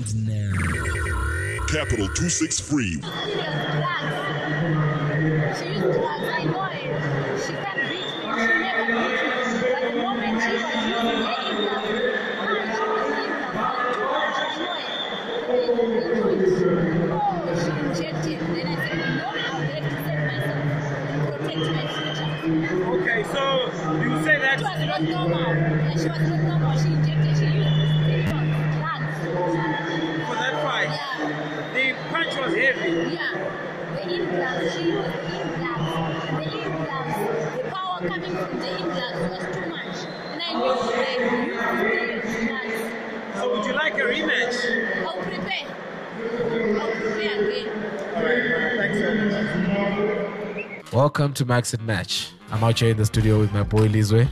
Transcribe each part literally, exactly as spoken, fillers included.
And now, Capital two six three. She used drugs. She used drugs. I know it. She can't beat me. She never beat me. But the moment she was using the implant, ah, she was implant. I know it. Oh, she injected. Then I said, no, I'll have to save myself. Protect my future. Okay, so you say that She was not normal. Yeah, she was not normal. She injected. She used drugs. for that fight, Yeah. the punch was heavy. Yeah, the implants, she used the implants, the implants, the power coming from the implants was too much. And I knew they used the implants. So would you like a rematch? I'll prepare. I'll prepare again. Alright, thanks so much. Welcome to Max and Match. I'm out here in the studio with my boy Lizwe.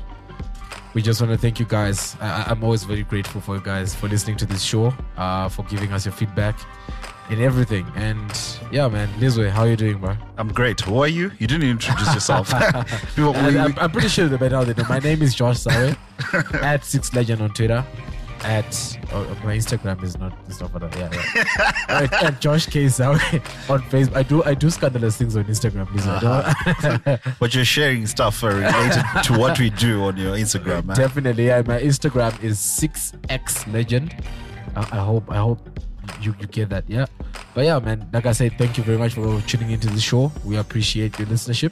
We just want to thank you guys. I- I'm always very grateful for you guys for listening to this show, uh, for giving us your feedback and everything. And yeah, man, Lizwe, how are you doing, bro? I'm great. Who are you? You didn't introduce yourself. We- we- And I'm, I'm pretty sure that by now they know. My name is Josh Sawe, at Six Legend on Twitter. At oh, my Instagram is not is not for that. Yeah, yeah. at, at Josh K Sawe on Facebook. I do I do scandalous things on Instagram, please. I don't. but you're sharing stuff uh, related to what we do on your Instagram, man. Definitely, yeah. My Instagram is six x legend. I, I hope I hope you, you get that, yeah. But yeah, man, like I said, thank you very much for tuning into the show. We appreciate your listenership.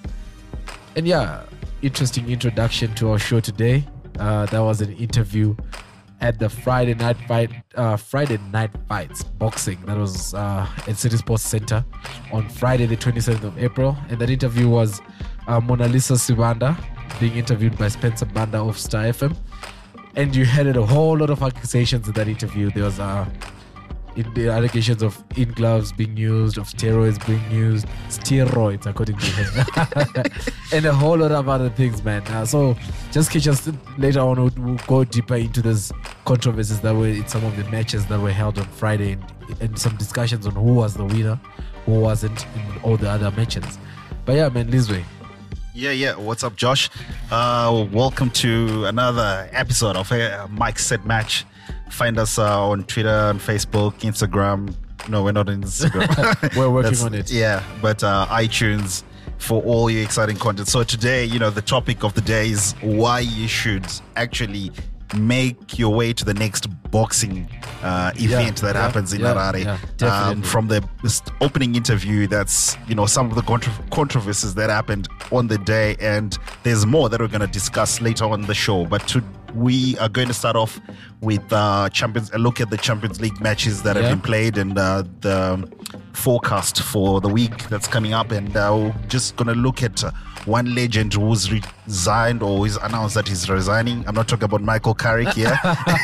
And yeah, interesting introduction to our show today. Uh, that was an interview at the Friday night fight, uh, Friday night fights boxing. That was uh, at City Sports Center on Friday, the twenty-seventh of April. And that interview was uh, Mona Lisa Sibanda being interviewed by Spencer Banda of Star F M. And you heard a whole lot of accusations in that interview. There was uh, in the allegations of in gloves being used, of steroids being used, steroids according to him, and a whole lot of other things, man. Uh, so just catch us later on. We'll, we'll go deeper into those controversies that were in some of the matches that were held on Friday, and, and some discussions on who was the winner, who wasn't in all the other matches. But yeah, man, Lizwe. Yeah, yeah. What's up, Josh? Uh, welcome to another episode of uh, Mike Said Match. Find us uh, on Twitter, on Facebook, Instagram. No, we're not on Instagram. We're working That's- on it. Yeah, but uh, iTunes for all your exciting content. So today, you know, the topic of the day is why you should actually make your way to the next boxing uh, event that yeah, happens in yeah, Harare. yeah, definitely. um, from the opening interview, that's, you know, some of the contro- controversies that happened on the day, and there's more that we're going to discuss later on the show. But to we are going to start off with uh, Champions. A look at the Champions League matches that Yeah. have been played and uh, the forecast for the week that's coming up. And uh, we're just going to look at uh, one legend who's resigned or who's announced that he's resigning. I'm not talking about Michael Carrick here.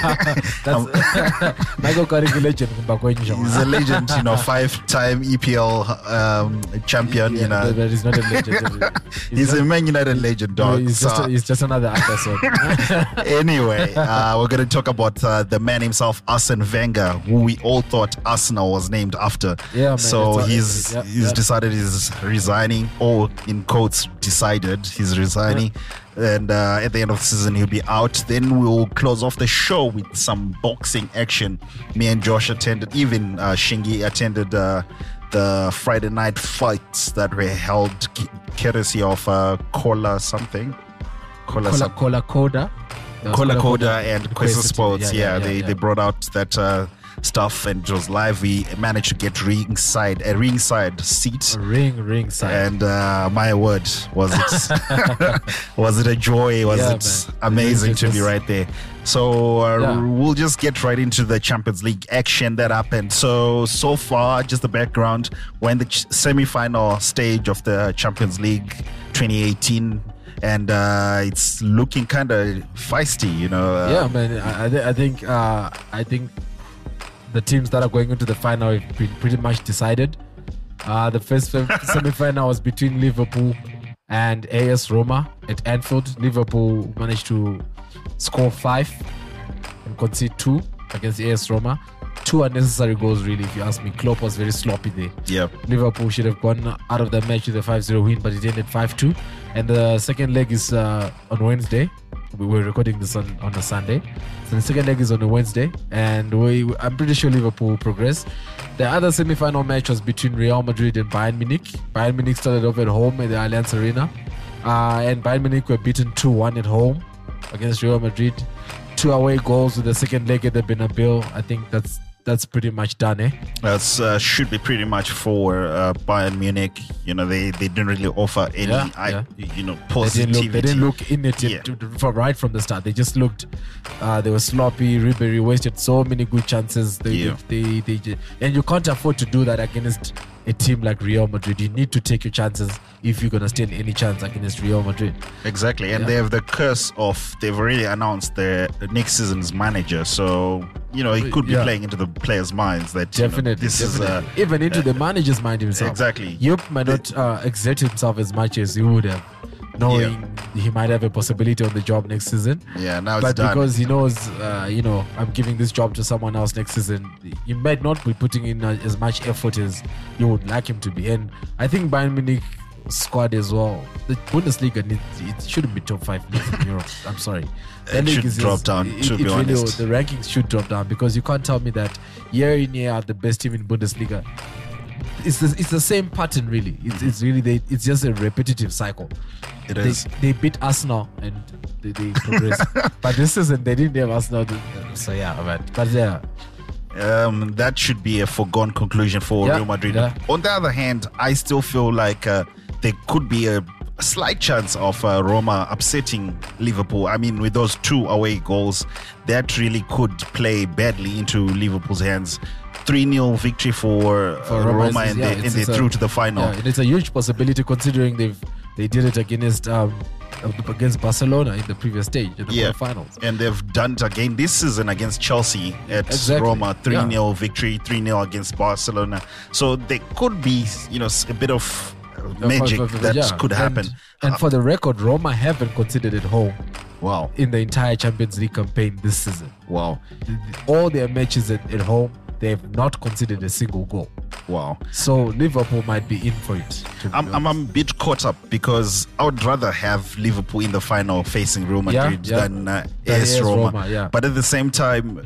Um, Michael Carrick, a legend. he's a legend, you know, five-time E P L um, champion. Yeah, you know, but, but he's not a legend. he's a Man United legend, dog. He's just, So- a, he's just another Anderson. anyway, uh, we're going to talk about uh, the man himself, Arsene Wenger, who we all thought Arsenal was named after. Yeah, man, so it's- he's yeah, he's yeah. decided he's resigning, or in quotes, decided he's resigning. And uh, at the end of the season, he'll be out. Then we'll close off the show with some boxing action. Me and Josh attended, even uh, Shingi attended uh, the Friday night fights that were held c- courtesy of uh, Cola something. Cola, Cola, some- Cola Coda. There was Cola Cola Coda and Quest Sports, yeah, yeah, they, yeah. they brought out that uh, stuff and it was live. We managed to get ringside, a ringside seat. Ring, ring side. And uh, my word, was it was it a joy? Was Yeah, it man. amazing It to was- be right there? So uh, Yeah. we'll just get right into the Champions League action that happened. So so far, just the background: we're in the ch- semi-final stage of the Champions League twenty eighteen. And uh, it's looking kind of feisty, you know. Uh, yeah, man. I, I, thi- I think uh, I think the teams that are going into the final have been pretty much decided. Uh, the first fem- semi-final was between Liverpool and A S Roma at Anfield. Liverpool managed to score five and concede two against A S Roma. Two unnecessary goals, really, if you ask me. Klopp was very sloppy there. Yeah. Liverpool should have gone out of the match with a five zero win, but it ended five two. And the second leg is uh, on Wednesday we were recording this on, on a Sunday. So the second leg is on a Wednesday, and we I'm pretty sure Liverpool will progress. The other semi-final match was between Real Madrid and Bayern Munich. Bayern Munich started off at home at the Allianz Arena, uh, and Bayern Munich were beaten two one at home against Real Madrid. Two away goals with the second leg at the Bernabeu. I think that's that's pretty much done, eh? That's uh, should be pretty much for uh, Bayern Munich. You know, they, they didn't really offer any, Yeah, I, yeah. you know, They positivity. didn't look. They didn't look in it Yeah. to- to- from right from the start. They just looked. Uh, they were sloppy. Ribery wasted so many good chances. They, Yeah. they, they, they, and you can't afford to do that against a team like Real Madrid. You need to take your chances if you're gonna stand any chance against Real Madrid. Exactly, and Yeah. they have the curse of they've already announced their next season's manager, so you know he could be Yeah. playing into the players' minds that you know, Definitely, this definitely. is uh, even into the manager's mind himself. Exactly. Yup might not uh, exert himself as much as he would have, knowing he might have a possibility on the job next season. yeah now it's But done. because he knows, uh, you know, I'm giving this job to someone else next season, he might not be putting in uh, as much effort as you would like him to be. And I think Bayern Munich squad as well. The Bundesliga needs, it shouldn't be top five leagues in Europe. I'm sorry. It should is drop just- down, it- to it be really- honest. The rankings should drop down because you can't tell me that year in year out the best team in Bundesliga. It's the, it's the same pattern really. It's, it's really they, it's just a repetitive cycle. It they, is. They beat Arsenal and they, they progress. But this season they didn't have Arsenal. to- So yeah, man. But yeah, um, that should be a foregone conclusion for Yeah, Real Madrid. yeah. On the other hand, I still feel like uh, there could be a, a slight chance of uh, Roma upsetting Liverpool. I mean, with those two away goals, that really could play badly into Liverpool's hands. three nil victory for, for uh, Roma, Roma, it's- and, yeah, they, it's- and they're it's a- through to the final. yeah, and it's a huge possibility considering they've they did it against um against Barcelona in the previous stage in the Yeah. quarterfinals. And they've done it again this season against Chelsea at Exactly. Roma. three nil Yeah. victory, three nil against Barcelona. So there could be, you know, s- a bit of uh, magic For- for- for- that yeah. could happen. And, and Uh, for the record, Roma haven't conceded at home wow. in the entire Champions League campaign this season. Wow. All their matches at, at home, they have not conceded a single goal. Wow. So Liverpool might be in for it. to be I'm, I'm, honest. I'm a bit caught up because I would rather have Liverpool in the final facing Real Yeah, Madrid yeah. than uh, Than AS AS Roma. Roma, yeah. But at the same time,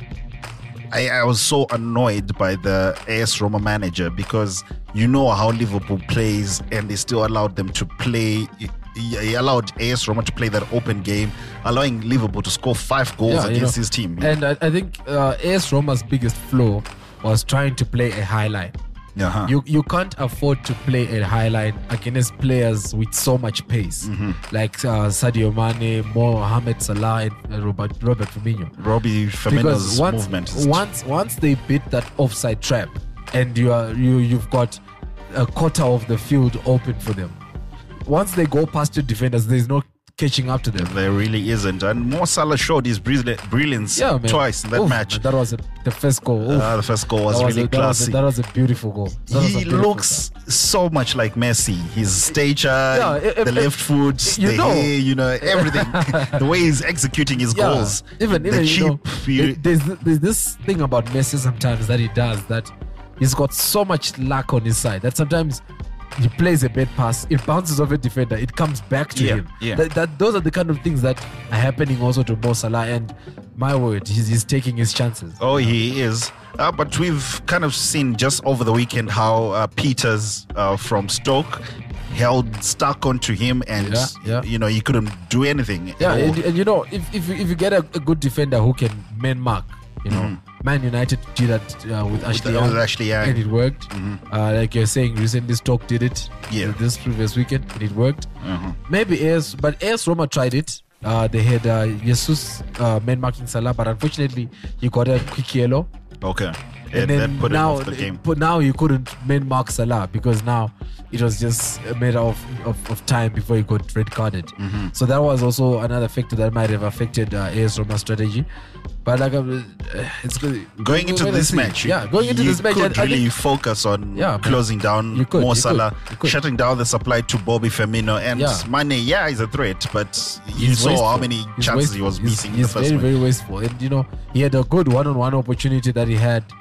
I, I was so annoyed by the AS Roma manager because you know how Liverpool plays and they still allowed them to play. He he allowed AS Roma to play that open game, allowing Liverpool to score five goals Yeah, you against know, his team. And I, I think uh, AS Roma's biggest flaw was trying to play a high line. Uh-huh. You you can't afford to play a high line against players with so much pace, Mm-hmm. like uh, Sadio Mane, Mohamed Salah, and uh, Robert Robert Firmino. Robbie Because Firmino's once movement. is- once once they beat that offside trap, and you are you you've got a quarter of the field open for them. Once they go past your defenders, there's no catching up to them. There really isn't. And Mo Salah showed his brilliant- brilliance Yeah, man. twice in that Oof, match. That was a, the first goal. Oof. Uh, the first goal was that was really a, that was a- classy. That was a beautiful goal. That was a He beautiful looks so much like Messi. His stature, Yeah, if- the if- left foot, you the know. hair, you know, everything. The way he's executing his Yeah, goals. even the even cheap, you know, you- there's there's this thing about Messi sometimes that he does that he's got so much luck on his side that sometimes he plays a bad pass, it bounces off a defender, it comes back to Yeah, him. yeah. That, that those are the kind of things that are happening also to Mo Salah, and my word, he's, he's taking his chances. Oh, he is. Uh, but we've kind of seen just over the weekend how uh, Peters uh, from Stoke held stuck onto him, and Yeah, yeah. you know he couldn't do anything. Yeah, at all. and, and you know, if if, you- if you get a, a good defender who can man mark, you know, Man United did that uh, with Ashley Mm-hmm. with Young, Ashley Young. and it worked. Uh, like you're saying, recently Stoke did it. Yeah. This previous weekend, and it worked. Uh-huh. Maybe AS, but AS Roma tried it. Uh, they had uh, Jesus uh, man marking Salah, but unfortunately he got a quick yellow. Okay. And And then that put now, him off the game. but now you couldn't man mark Salah because now it was just a matter of, of, of time before he got red carded. Mm-hmm. So that was also another factor that might have affected uh, AS Roma's strategy. But like, uh, it's good. Going into Wait and this see. match, yeah, going into you this match, could I, I really think, focus on Yeah, man. closing down You could, Mo you could, Salah, you could. shutting down the supply to Bobby Firmino, and Yeah. Mane. Yeah, he's a threat, but you he's saw wasteful. how many He's chances he wasteful. was He's- missing in He's the first very, one. very wasteful. And you know, he had a good one-on-one opportunity that he had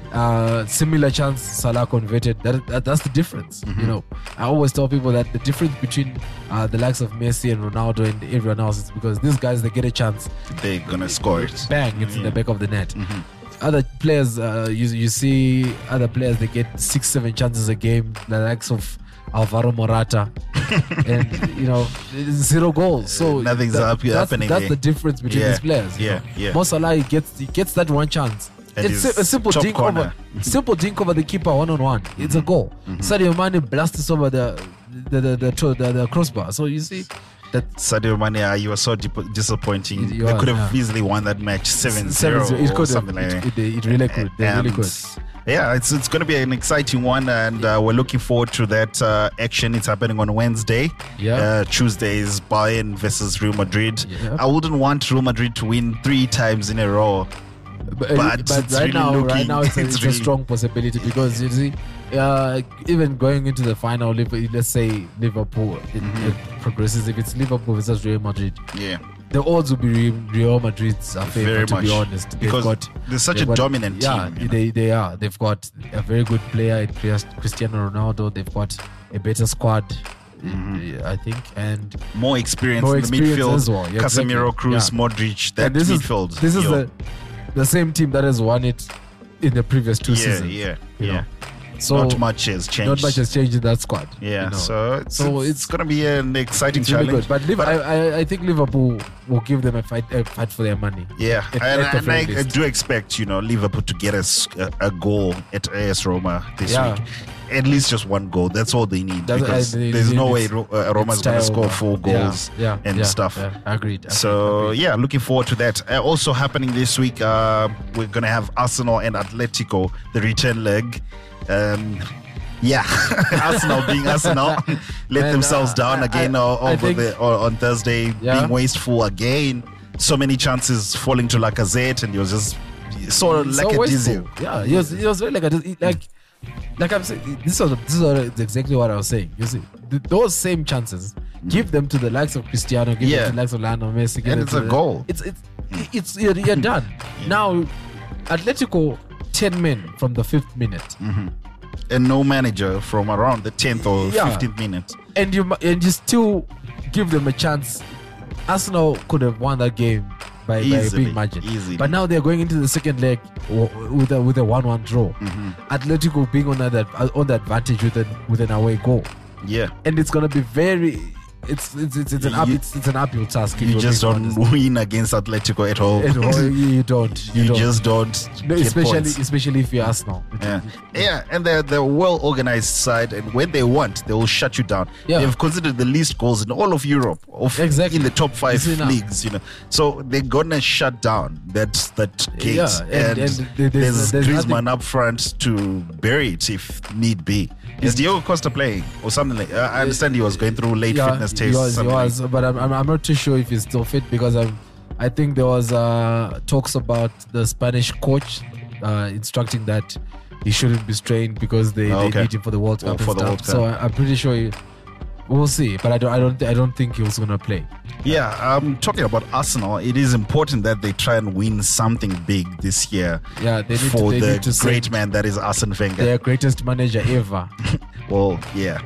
uh, similar chance Salah converted. That, that that's the difference. Mm-hmm. You know, I always tell people that the difference between uh, the likes of Messi and Ronaldo and everyone else is because these guys, they get a chance, They're gonna score it. bang, it's in the back of the net. Mm-hmm. Other players, uh, you you see other players, they get six, seven chances a game. The likes of Alvaro Morata, and you know, zero goals. So Nothing's that- up- that's, happening That's there. the difference between Yeah, these players. you yeah, know. yeah. Mo Salah, he gets he gets that one chance. And It's his a, a simple top dink corner. over, simple dink over the keeper one on one. It's a goal. Sadio Mane blasts over the the the, the, the, the, the crossbar. So you see that Sadio Mane, uh, you were so dip- disappointing. You- you they are, could have yeah. easily won that match seven zero seven zero. It or could something have. like It, that. it, it really could. They really And, could. Yeah, it's it's going to be an exciting one, and uh, we're looking forward to that uh, action. It's happening on Wednesday. Yeah. Uh, Tuesday is Bayern versus Real Madrid. Yeah. I wouldn't want Real Madrid to win three times in a row. But, But but it's right really now, right looking- now it's, a, it's it's really- a strong possibility because you see, uh, even going into the final, Liv- let's say Liverpool it, Mm-hmm. it progresses. If it's Liverpool versus Real Madrid, Yeah. the odds will be Re- Real Madrid's favor. Very To much. be honest, They've Because got, they're such they've a got- dominant yeah, team, you know. they they are. They've got a very good player in Christ- Cristiano Ronaldo. They've got a better squad, Mm-hmm. I think, and More experience More in the experience midfield. as well. Yeah, Casemiro, exactly. Cruz, Yeah. Modric, that and this midfield. is this is yo. the the same team that has won it in the previous two yeah, seasons. yeah, you yeah. know. So Not much has changed. Not much has changed in that squad. Yeah, you know. so it's, So it's, it's- going to be an exciting It's really challenge. good. But, Liv- I, I, I think Liverpool will give them a fight, a fight for their money. Yeah, At- and, at the and very I, I least. do expect, you know, Liverpool to get a, s- a- a goal at A S Roma this Yeah. week. At least just one goal. That's all they need. That's- because I- they- there's no way it's- Ro- uh, Roma's it's going to score terrible. four goals yeah, yeah, and yeah, stuff. Yeah, agreed. agreed, So agreed. yeah, looking forward to that. Uh, also happening this week, uh, we're gonna have Arsenal and Atletico, the return leg. Um, yeah, Arsenal being Arsenal, let Man, themselves uh, down I- again I- o- I over think- the o- on Thursday, Yeah. being wasteful again. So many chances falling to Lacazette, and he was just so like so a wasteful. dizzy. Yeah, he was, he was very like a, like like I'm saying. This was this is exactly what I was saying. You see, th- those same chances, give them to the likes of Cristiano, give Yeah. them to the likes of Lionel Messi, give And them it's to a the- goal. It's it's it's you're, you're done. Now, Atletico ten men from the fifth minute, And no manager from around the tenth or Yeah. fifteenth minute. and you mu- and you still give them a chance. Arsenal could have won that game by, by a Easily, big margin. easily. But now they're going into the second leg w- with a with a one-one draw. Mm-hmm. Atletico being on that on the advantage with an with an away goal, Yeah. and it's gonna be very. It's it's it's, it's an up You- it's, it's an uphill task. if You you're just being don't honest. win against Atletico at home. At home, you, you don't. You, You don't. just don't. No, get especially points. especially if you're Arsenal. Yeah, yeah, and they're they're well organized side, and when they want, they will shut you down. Yeah. They've considered the least goals in all of Europe, of Exactly. in the top five You see now. leagues. You know, so they're gonna shut down that that gate, Yeah, and- and, and there- there's, there's- there's Griezmann nothing- up front to bury it if need be. Is Diego Costa playing or something like? Uh, I understand he was going through late Yeah, fitness he tests. was, he something like- was, but I'm, I'm I'm not too sure if he's still fit because I'm, I think there was uh, talks about the Spanish coach uh, instructing that he shouldn't be strained because they, Oh, they okay. need him for the World Oh, Cup for and the stuff. World Cup. So I, I'm pretty sure he, we'll see, but I don't I don't I don't think he was gonna play. Yeah, um, talking about Arsenal, it is important that they try and win something big this year. Yeah, they need to- for they the need to great send man that is Arsene Wenger. Their greatest manager ever, Well, yeah,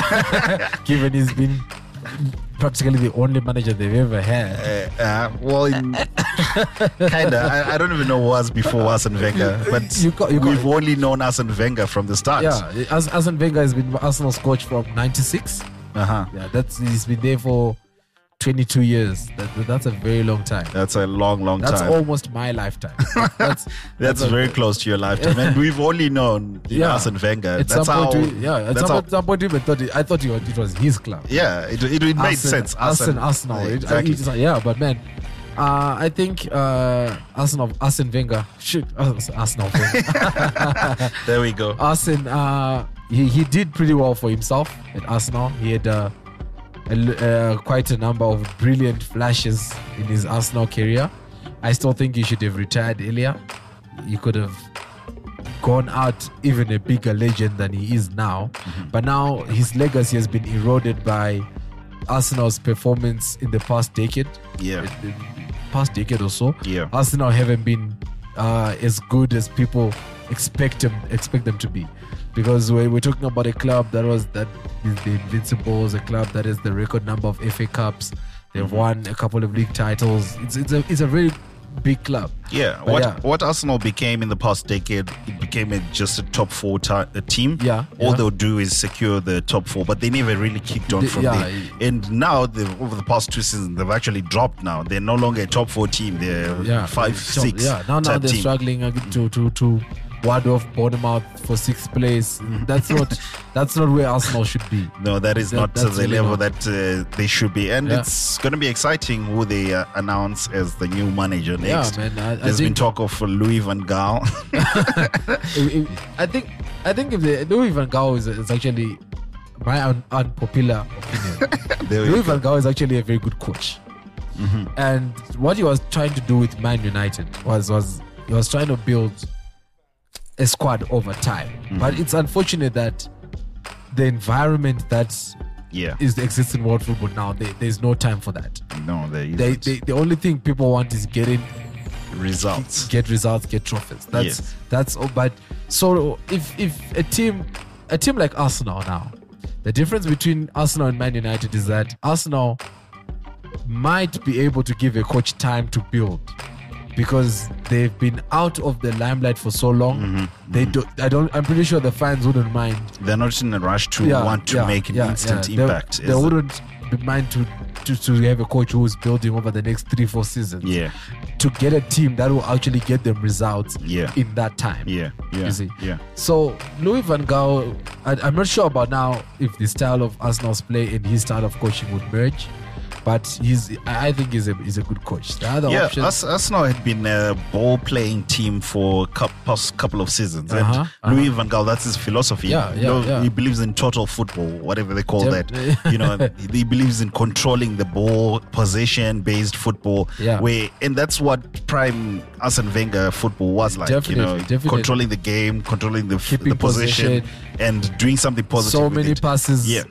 given he's been practically the only manager they've ever had. uh, uh, well, in, kinda. I, I don't even know who was before Arsene Wenger, but You got- you got- we've only known Arsene Wenger from the start. Yeah, Ars- Arsene Wenger has been Arsenal's coach from ninety-six. Uh huh. Yeah, that's he's been there for twenty-two years. That, that's a very long time. That's a long, long That's time. almost my lifetime. That's That's a- very close to your lifetime, and we've only known Yeah. Arsene Wenger. At That's some how. point, we, yeah. At that's some, how. at some point, we even thought it, I thought it was, it was his club. Yeah, it, it, it made Arsene- sense. Arsene, Arsenal. It- Exactly. it's like, yeah, but man, uh, I think uh, Arsenal, Arsene Wenger, shit, Arsenal Wenger. There we go. Arsene, uh, he, he did pretty well for himself at Arsenal. He had uh, a l- uh, quite a number of brilliant flashes in his Arsenal career. I still think he should have retired earlier. He could have gone out even a bigger legend than he is now. Mm-hmm. But now his legacy has been eroded by Arsenal's performance in the past decade. Yeah. Uh, uh, Past decade or so. Yeah. Arsenal haven't been uh, as good as people expect them expect them to be, because we're, we're talking about a club that was that is the Invincibles, a club that has the record number of F A Cups. They've Mm-hmm. won a couple of league titles. It's it's a it's a very big club. Yeah, But what yeah. what Arsenal became in the past decade, it became a, just a top four ti- a team. Yeah, all yeah. they'll do is secure the top four, but they never really kicked on They- from yeah, there. And now, the, over the past two seasons, they've actually dropped. Now they're no longer a top four team. They're Yeah, five, so, six. Yeah, now now type they're team. struggling uh, to to to ward off Bournemouth for sixth place. That's not that's not where Arsenal should be. No, that is That- not to that's the really level not. that uh, they should be, and Yeah. it's going to be exciting who they uh, announce as the new manager Yeah, next. man. I, I There's been think talk of uh, Louis van Gaal. if- if- I think I think if the Louis van Gaal is, is actually my un, unpopular opinion. There we Louis go. van Gaal is actually a very good coach, Mm-hmm. and what he was trying to do with Man United was was he was trying to build a squad over time. Mm-hmm. But it's unfortunate that the environment that Yeah, is exists in world football now, there, there's no time for that. no, there They, isn't. they, the only thing people want is getting results. get results, get trophies. That's Yes. that's all. But so if if a team a team like Arsenal now, the difference between Arsenal and Man United is that Arsenal might be able to give a coach time to build, because they've been out of the limelight for so long. Mm-hmm. They do. I don't. I'm pretty sure the fans wouldn't mind. They're not in a rush to Yeah, want to yeah, make an yeah, instant yeah. They- impact. They, is it? wouldn't be mind to, to to have a coach who's building over the next three four seasons. Yeah, To get a team that will actually get them results. Yeah. In that time. yeah, yeah, You see. yeah. So Louis van Gaal, I, I'm not sure about now if the style of Arsenal's play and his style of coaching would merge, but he's I I think he's a he's a good coach. The other Yeah, option, Ars- Arsenal had been a ball-playing team for cou- past couple of seasons, Uh-huh, and Louis van Gaal, that's his philosophy. Yeah, You yeah, know, yeah. He believes in total football, whatever they call Def- that. You know, he believes in controlling the ball, possession-based football. Yeah. Where, and that's what prime Arsene Wenger football was like. Definitely, you know, definitely. controlling the game, controlling the, f- Keeping the possession, possession. and doing something positive. so with many it. passes. Yeah.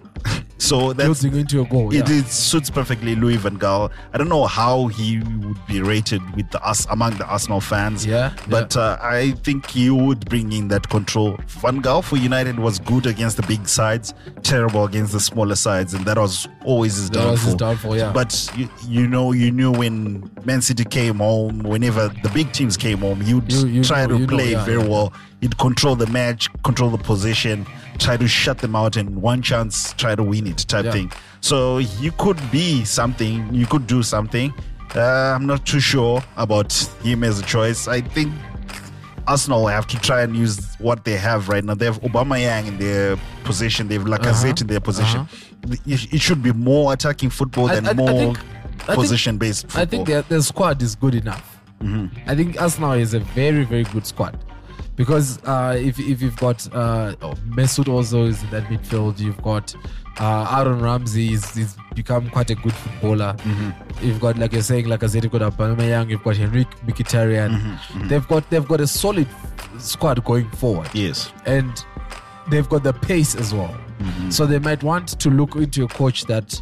So that's building into a goal. it, Yeah. it suits perfectly Louis van Gaal. I don't know how he would be rated with the us among the Arsenal fans. Yeah, but Uh, I think he would bring in that control. Van Gaal for United was good against the big sides, terrible against the smaller sides, and that was always his That downfall. was his downfall, yeah. But you, you know, you knew when Man City came home, whenever the big teams came home, you'd You- you try know- to you know, play yeah, very yeah. well. He'd control the match, control the position, try to shut them out, and one chance, try to win it type Yeah. thing. So you could be something, you could do something. Uh, I'm not too sure about him as a choice. I think Arsenal have to try and use what they have right now. They have Aubameyang in their position, they have Lacazette Uh-huh, in their position. It, it should be more attacking football I- than I- I more think- I think- position-based football. I think the, the squad is good enough. Mm-hmm. I think Arsenal is a very, very good squad. Because uh, if, if you've got uh, oh, Mesut also is in that midfield, you've got uh, Aaron Ramsey, he's, he's become quite a good footballer. Mm-hmm. You've got, like you're saying, like I said, you've got Aubameyang, you've got Henrik Mkhitaryan. Mm-hmm. They've got they've got a solid squad going forward. Yes. And they've got the pace as well. Mm-hmm. So they might want to look into a coach that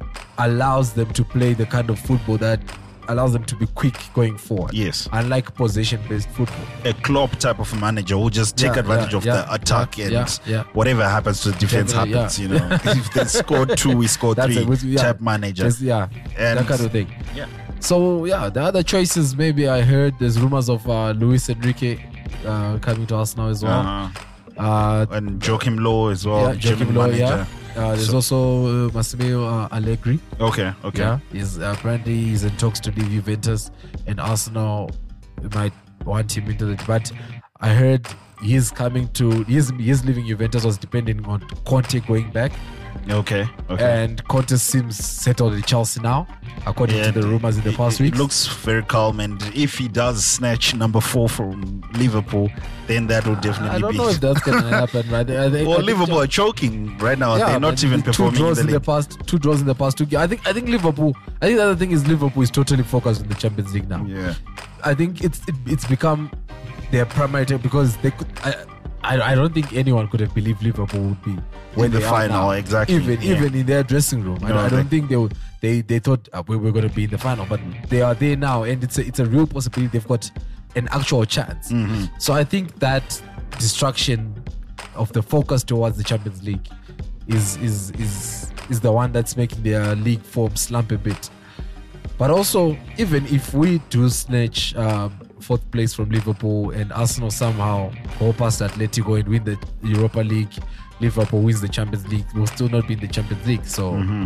allows them to play the kind of football that allows them to be quick going forward. Yes. Unlike possession-based football. A Klopp type of manager who just take Yeah, advantage yeah, of yeah, the attack yeah, and yeah, yeah. whatever happens to the defense Definitely, happens, yeah. you know. If they score two, we score That's three a good- yeah. type manager. Just- yeah, And- that kind of thing. Yeah. So yeah, the other choices, maybe I heard there's rumors of uh, Luis Enrique uh, coming to Arsenal as well. Uh-huh. Uh, And Joachim Low as well, yeah, Joachim German Low, manager. yeah. Uh, there's So- also uh, Massimiliano uh, Allegri. Okay, okay. Yeah, he's uh, apparently he's in talks to leave Juventus, and Arsenal might want him into the. But I heard he's coming to. He's he's leaving Juventus was depending on Conte going back, Okay, okay. and Conte seems settled in Chelsea now, according Yeah, to the rumors in the it- past it, weeks. It looks very calm, and if he does snatch number four from Liverpool, then that will definitely I don't be. know if that's gonna happen, but I think, well, I think Liverpool are choking right now. Yeah, They're not but even the two performing in draws the in the league. past. Two draws in the past two games. I think. I think Liverpool. I think the other thing is Liverpool is totally focused on the Champions League now. Yeah. I think it's it, it's become their primary target because they could. I, I I don't think anyone could have believed Liverpool would be where In the they are final, now. exactly, Even yeah. even in their dressing room, I, No, don't- I don't they- think they would. They they thought uh, we were going to be in the final, but they are there now, and it's a, it's a real possibility. They've got an actual chance. Mm-hmm. So I think that distraction of the focus towards the Champions League is is is is the one that's making their league form slump a bit. But also, even if we do snatch um, fourth place from Liverpool and Arsenal somehow go past Atletico and win the Europa League, Liverpool wins the Champions League, we'll still not be in the Champions League. So. Mm-hmm.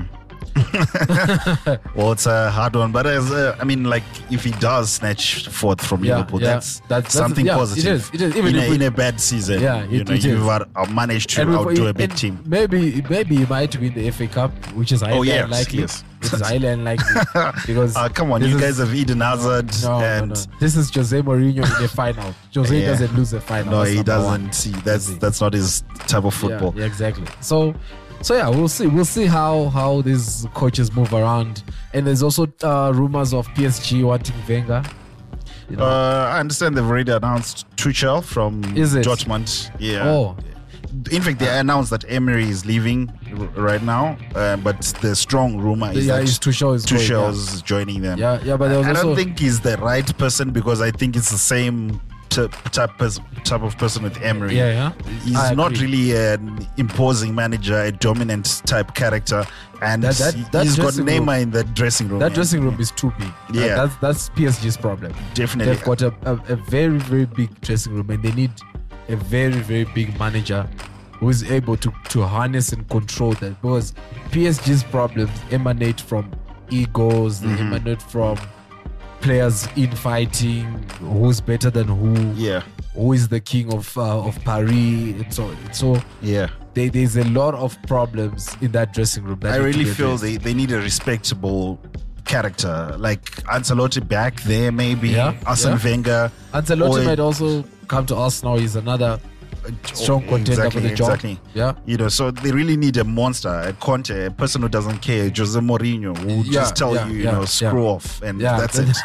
Well, it's a hard one, but as uh, I mean, like if he does snatch fourth from Yeah, Liverpool, yeah. that's, That's- that's- something yeah, it positive. is, it is. Even in, if a, we- in a bad season, Yeah, you it- know, it you've is. had- uh, managed to And we've- outdo a and big team. Maybe maybe he might win the F A Cup, which is highly Oh, yes, unlikely. yes. It is highly unlikely because Uh, come on, this you is- guys have Eden Hazard, no, and no, no. This is Jose Mourinho in a final. Jose Yeah. doesn't lose a final. no, That's he number one. doesn't. See, that's Does he? that's not his type of football. Yeah, yeah, exactly. So, so yeah, we'll see. We'll see how how these coaches move around. And there's also uh, rumors of P S G wanting Wenger. You know, Uh, I understand they've already announced Tuchel from Is it? Dortmund. Yeah. Oh. In fact, they announced that Emery is leaving r- right now, uh, but the strong rumor is yeah, that it's Tuchel is going, yeah. Tuchel's joining them. Yeah, yeah, but there was I also don't think he's the right person because I think it's the same t- type, pers- type of person with Emery. yeah, yeah. He's I not agree. really an imposing manager, a dominant type character, and That- that- he- that he's got dressing room- Neymar in the dressing room. That man. dressing room is too big. Uh, Yeah. that's that's P S G's problem. Definitely. They've got a, a, a very very big dressing room, and they need a very very big manager who is able to to harness and control that. Because P S G's problems emanate from egos, they Mm-hmm. emanate from players infighting, who's better than who, Yeah, who is the king of uh, of Paris, and so so. yeah. They, there's a lot of problems in that dressing room. That I need to really be feel addressed. they, they need a respectable character, like Ancelotti back there, maybe Yeah, Arsene yeah. Wenger. Ancelotti or a- might also come to Arsenal. He's another strong contender exactly, for the job. Exactly. Yeah. You know, so they really need a monster, a Conte, a person who doesn't care, Jose Mourinho, who will Yeah, just tell yeah, you, you yeah, know, screw yeah. off, and Yeah, that's it.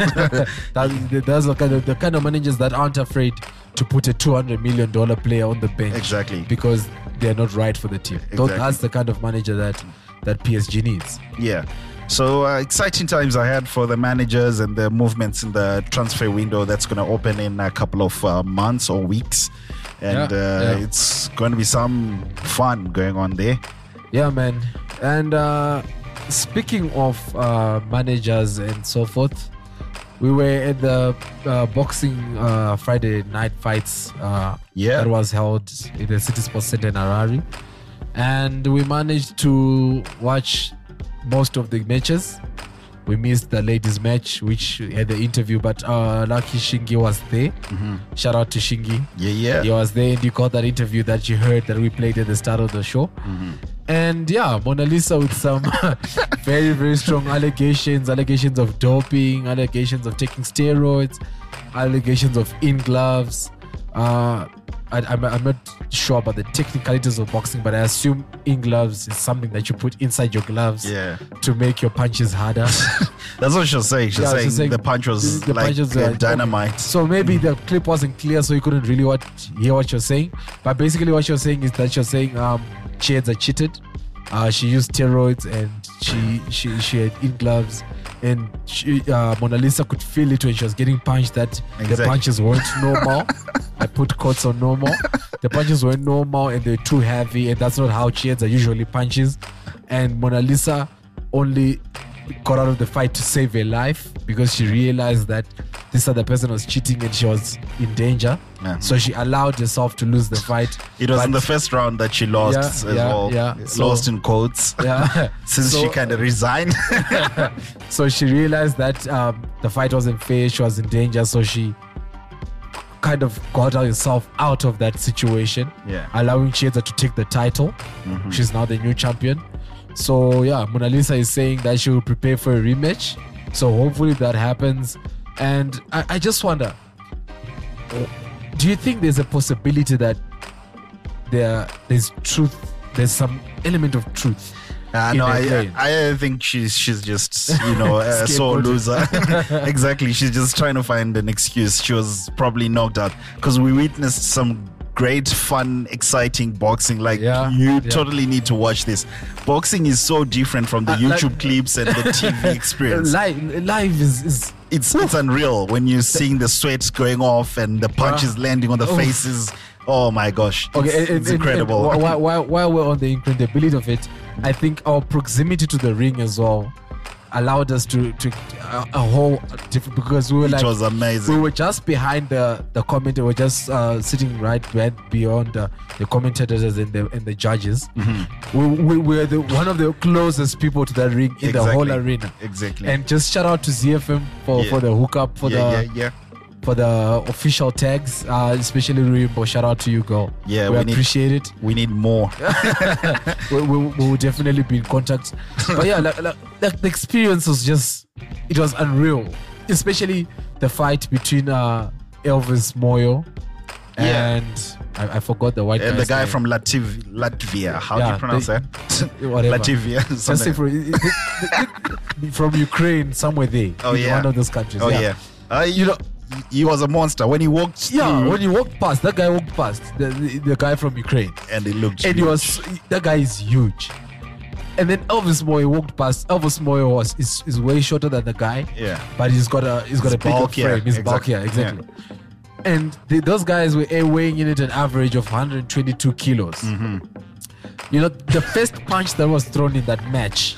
that, that's the kind of the kind of managers that aren't afraid to put a two hundred million dollar player on the bench. Exactly. Because they're not right for the team. Tho- Exactly. That's the kind of manager that that P S G needs. Yeah. So uh, exciting times ahead for the managers and the movements in the transfer window that's going to open in a couple of uh, months or weeks. And Yeah, uh, yeah. it's going to be some fun going on there. Yeah, man. And uh, speaking of uh, managers and so forth, we were at the uh, boxing uh, Friday night fights uh, Yeah. that was held in the City Sports Center in Harare. And we managed to watch most of the matches. We missed the ladies' match, which had the interview, but uh, lucky Shingi was there. Shout out to Shingi. Yeah, yeah. He was there and you got that interview that you heard that we played at the start of the show. Mm-hmm. And yeah, Mona Lisa with some very, very strong allegations, allegations of doping, allegations of taking steroids, allegations of in gloves. Uh, I, I'm, I'm not sure about the technicalities of boxing, but I assume in gloves is something that you put inside your gloves Yeah. to make your punches harder. That's what she was saying. She's Yeah, saying, she's saying the punch was the like punches uh, were- dynamite. So maybe the clip wasn't clear, so you couldn't really what, hear what you're saying. But basically, what you're saying is that you're saying um, Chiedza cheated. Uh, she used steroids and she she she had in gloves, and she, uh, Mona Lisa could feel it when she was getting punched that the Exactly. punches weren't normal. I put quotes on normal. The punches weren't normal and they're too heavy, and that's not how Chiedza usually punches. And Mona Lisa only got out of the fight to save her life because she realized that this other person was cheating and she was in danger. Yeah. So she allowed herself to lose the fight. It was But- in the first round that she lost Yeah, as yeah, well. yeah. So- Lost in quotes. Yeah. Since So- she kind of resigned. So she realized that um, the fight wasn't fair. She was in danger. So she kind of got herself out of that situation, Yeah. allowing Chiedza to take the title. She's now the new champion. So yeah, Mona Lisa is saying that she will prepare for a rematch. So hopefully that happens. And I, I just wonder, do you think there's a possibility that there there's truth, there's some element of truth? Uh, in no, her I, brain? I I think she's she's just you know a sore Scapegoated. loser. Exactly, she's just trying to find an excuse. She was probably knocked out because we witnessed some great, fun, exciting boxing. Like Yeah, you yeah. totally need to watch this. Boxing is so different from the Uh, like- YouTube clips and the T V experience. Live, live is, is It's it's unreal when you're seeing the sweat going off and the punches landing on the Oof. faces Oh my gosh. It's, Okay, and- it's and- incredible. and while, while, while we're on the incredibility of it, I think our proximity to the ring as well allowed us to to uh, a whole different, because we were It like was amazing. we were just behind the the commentator. We were just uh, sitting right right beyond uh, the commentators and the and the judges. Mm-hmm. We, we were the one of the closest people to that ring in the whole Exactly. arena. Exactly. And just shout out to Z F M for, Yeah. for the hookup for yeah, the yeah, yeah. for the official tags, uh, especially Ruimbo. Shout out to you, girl. Yeah, we, we need- appreciate it. We need more. we, we, we will definitely be in contact. But yeah, like, like, like the experience was just, it was unreal. Especially the fight between uh, Elvis Moyo Yeah. and I, I forgot the white And the guy's guy name. from Lativ- Latvia. How do Yeah, you pronounce they- that? whatever. Latvia. Just something. say from, from Ukraine, somewhere there. Oh, in yeah. one of those countries. Oh yeah. Uh, you know, he was a monster when he walked. Yeah, through, when you walked past, that guy walked past the, the, the guy from Ukraine. and it looked. And he huge. was, that guy is huge. And then Elvis Moyo walked past. Elvis Moyo was is, is way shorter than the guy. Yeah. But he's got a he's got He's a bigger bulkier, frame. He's exactly, bulkier, exactly. And the, those guys were eh, weighing in at an average of one hundred twenty-two kilos. Mm-hmm. You know, the first punch that was thrown in that match,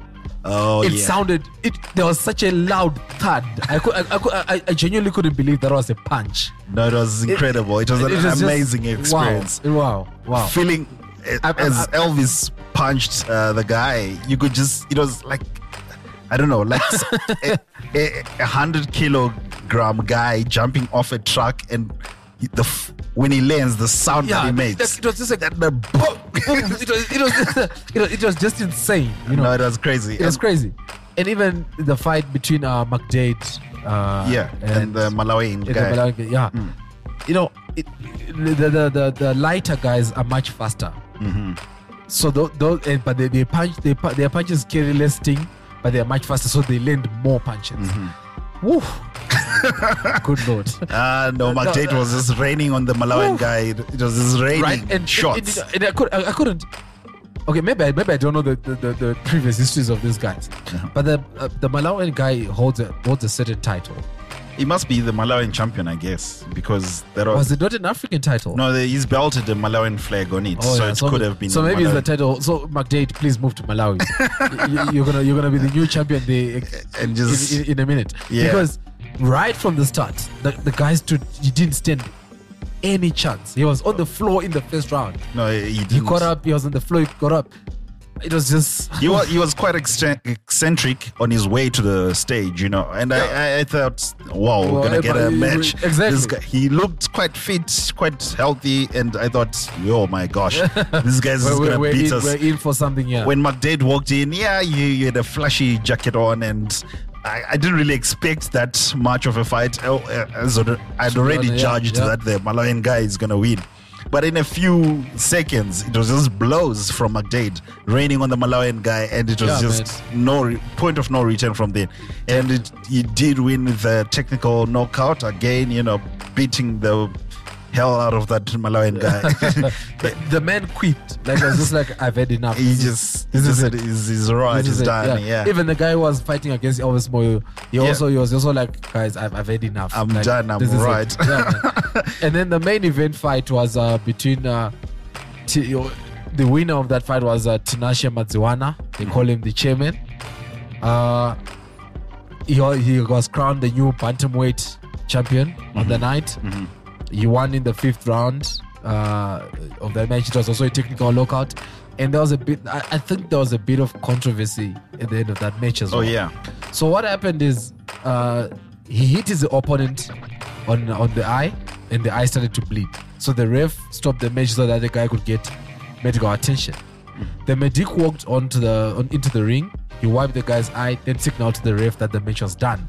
Oh it yeah. sounded it. There was such a loud thud. I could, I, I, could, I, I genuinely couldn't believe that was a punch. No, it was incredible. It, was an It was just- amazing experience. Wow, wow, wow. Feeling eh, I- I- as I- Elvis punched uh, the guy, you could just. It was like, I don't know, like a, a, a hundred kilogram guy jumping off a truck, and he- the f- when he lands, the sound that he makes. It was just like that the boom. it, was, it, was, it was it was just insane. You know, No, it was crazy. it was And- crazy. And even the fight between uh, McDade, uh, Yeah, and, the Malawian and the guy. Malawi- yeah, you know, it, the, the the the lighter guys are much faster. Mm-hmm. So those, those and, but they, they punch they pu- their punches carry less sting, but they are much faster, so they land more punches. Mm-hmm. Woo! Good lord. Ah, no, McDade was just raining on the Malawian Oof. guy. It, it was just raining Right, and shots. And, and, and I, could, I, I couldn't. Okay, maybe I, maybe I don't know the, the, the, the previous histories of these guys, Uh-huh. but the uh, the Malawian guy holds a holds a certain title. He must be the Malawian champion, I guess, because there was. Was it not an African title? No, the, he's belted the Malawian flag on it, Oh, so yeah, it could have been. So maybe it's the Malawian. title. So McDade, please move to Malawi. You- you're gonna you're gonna be the new champion there And just- in, in, in a minute. Yeah. Because right from the start, the, the guy stood. He didn't stand any chance. He was on the floor in the first round. No, he He didn't. got up. He was on the floor. He got up. It was just. He was, he was quite extra- eccentric on his way to the stage, you know. And I, I, I thought, wow, we're Well, gonna get but a he- match. exactly. This guy, he looked quite fit, quite healthy, and I thought, oh my gosh, this guy's We're, gonna we're, beat in, us. we're in for something, yeah. When McDade walked in, yeah, you, you had a flashy jacket on, and I, I didn't really expect that much of a fight. Oh, uh, as I'd I'd already Yeah, judged yeah. that the Malawian guy is gonna win. But in a few seconds, it was just blows from McDade raining on the Malawian guy, and it was Yeah, just no re- point of no return from there. And it, he did win with a technical knockout again, you know, beating the hell out of that Malawian guy. the, the man quit. Like, it was just like, I've had enough. he This is- just, this he is just it. said he's, he's right, This he's is it, done. Yeah. Even the guy who was fighting against Elvis Moyo, he Yeah. also he was also like, guys, I've, I've had enough. I'm Like, done, I'm this is it. right. Yeah, man. And then the main event fight was uh, between uh, T- the winner of that fight was uh, Tinashe Madziwana. They call him the chairman. Uh, he, he was crowned the new bantamweight champion on the night. He won in the fifth round uh, of that match. It was also a technical knockout. And there was a bit, I, I think there was a bit of controversy at the end of that match as Oh, well. yeah. So what happened is uh, he hit his opponent on on the eye, and the eye started to bleed. So the ref stopped the match so that the guy could get medical attention. The medic walked onto the on, into the ring. He wiped the guy's eye, then signaled to the ref that the match was done.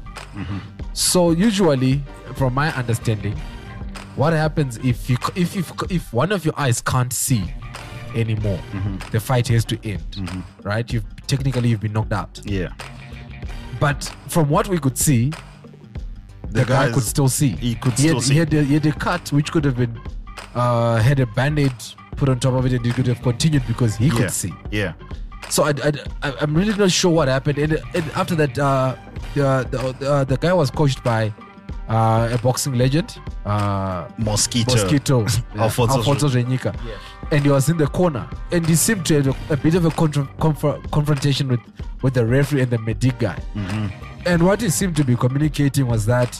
So usually, from my understanding, what happens if you if if if one of your eyes can't see anymore, the fight has to end, right? You've technically you've been knocked out. Yeah. But from what we could see, the, The guy guys- could still see. he could he still had, see. He had, a, he had a cut which could have been uh, had a band-aid put on top of it, and he could have continued because he Yeah. could see. Yeah. So I, I, I, I'm really not sure what happened. And, and after that, uh, the the, uh, the guy was coached by uh, a boxing legend, uh, Mosquito. Mosquito, yeah, Alfonso Alfonso Renyika. And he was in the corner, and he seemed to have a, a bit of a contra- conf- confrontation with, with the referee and the medic guy. Mm-hmm. And what he seemed to be communicating was that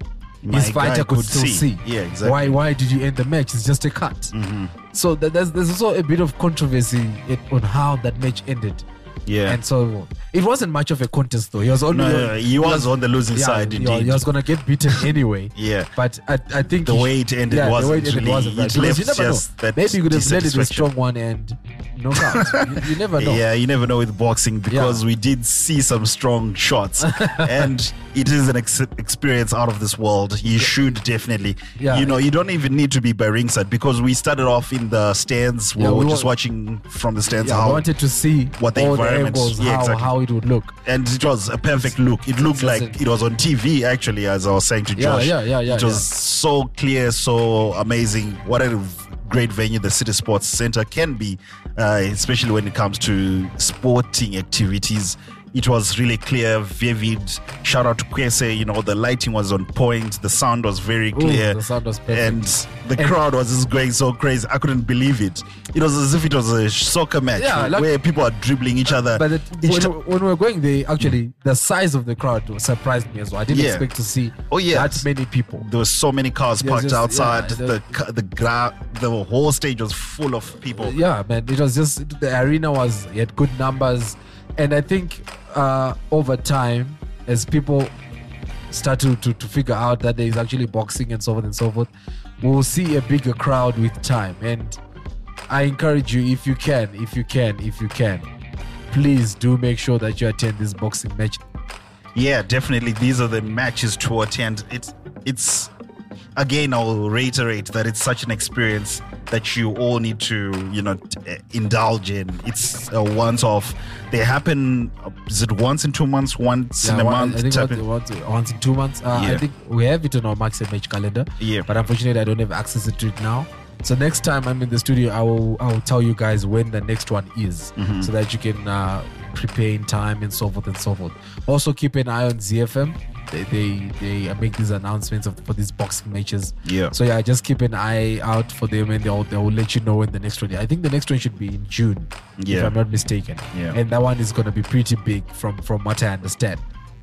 his My fighter guy could, could still see. see. Yeah, exactly. Why? Why did you end the match? It's just a cut. Mm-hmm. So th- there's there's also a bit of controversy it, on how that match ended. Yeah. And so it wasn't much of a contest though. He was on No, no, no, he was on the losing yeah, side, he- indeed. He was gonna get beaten anyway. Yeah. But I, I think The he way sh- it ended yeah, the way wasn't it ended really- wasn't it right. Because left you never know. just that Maybe you could have landed a dissatisfaction. strong one and knockout. you, you never know. Yeah, you never know with boxing because Yeah. we did see some strong shots, and it is an ex- experience out of this world. You should definitely, Yeah. you know, you don't even need to be by ringside because we started off in the stands. We Yeah, were we just wa- watching from the stands Yeah, I how, wanted to see what the all the environment- angles, yeah, how, exactly. how it would look. and it was a perfect look. It looked like Consistent. it was on T V actually, as I was saying to Yeah, Josh. yeah, yeah, yeah, It was yeah. so clear, so amazing. What a great venue the City Sports Center can be, uh, especially when it comes to sporting activities. It was really clear, vivid. Shout out to Kwese. You know, the lighting was on point. The sound was very clear. the sound was perfect. And the And- crowd was just going so crazy. I couldn't believe it. It was as if it was a soccer match Yeah, like- where people are dribbling each other. But it, Each when, ti- when we were going there, actually, the size of the crowd surprised me as well. I didn't Yeah. expect to see Oh, yes. that many people. There were so many cars Yeah, parked just- outside. yeah, the the- ca- the gra- the whole stage was full of people. Yeah, man, it was just the arena was it had good numbers, and I think uh, over time, as people start to, to to figure out that there is actually boxing and so forth and so forth, we'll see a bigger crowd with time. And I encourage you, if you can, if you can, if you can, please do make sure that you attend this boxing match. Yeah, definitely. These are the matches to attend. It's it's again. I'll reiterate that it's such an experience that you all need to, you know, t- uh, indulge in. It's a once off. They happen. uh, Is it once in two months? Once in a one- month? I think type once, of- once, once in two months. Uh, Yeah. I think we have it on our Max and Match calendar. Yeah. But unfortunately, I don't have access to it now. So next time I'm in the studio, I will I will tell you guys when the next one is, Mm-hmm. so that you can uh, prepare in time and so forth and so forth. Also, keep an eye on Z F M. They they, they make these announcements of, for these boxing matches. Yeah. So yeah, just keep an eye out for them, and they'll they'll let you know when the next one. I think the next one should be in June, if Yeah. I'm not mistaken. Yeah. And that one is going to be pretty big from from what I understand.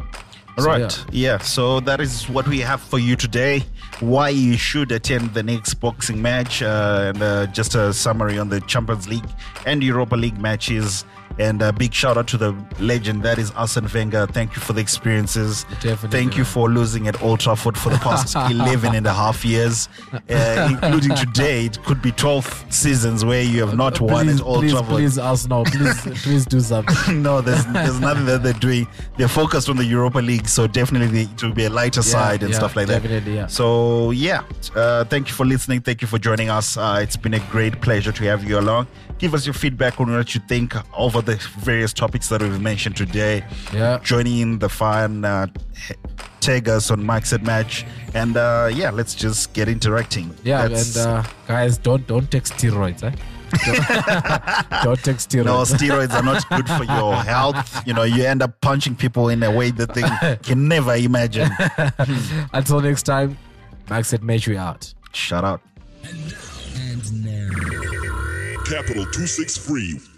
All So, right. Yeah. So that is what we have for you today. Why you should attend the next boxing match, uh, and uh, just a summary on the Champions League and Europa League matches. And a big shout out to the legend that is Arsene Wenger. Thank you for the experiences. Definitely, Thank you man. for losing at Old Trafford for the past eleven and a half years, uh, including today. It could be twelve seasons where you have not won please, at Old please, Trafford. Please, Arsenal, please, please do something. No, there's there's nothing that they're doing. They're focused on the Europa League, so definitely it will be a lighter side and yeah, stuff like that. definitely, yeah. So yeah, uh, thank you for listening. Thank you for joining us. Uh, it's been a great pleasure to have you along. Give us your feedback on what you think over the various topics that we've mentioned today. Yeah. Joining in the fun. Uh, tag us on Max and Match, and uh, yeah, let's just get interacting. Yeah, That's- and uh, guys, don't don't take steroids, eh? Don't, don't take steroids. No, steroids are not good for your health. You know, you end up punching people in a way that they can never imagine. Until next time, Max and Match, we out. Shout out. Capital two six three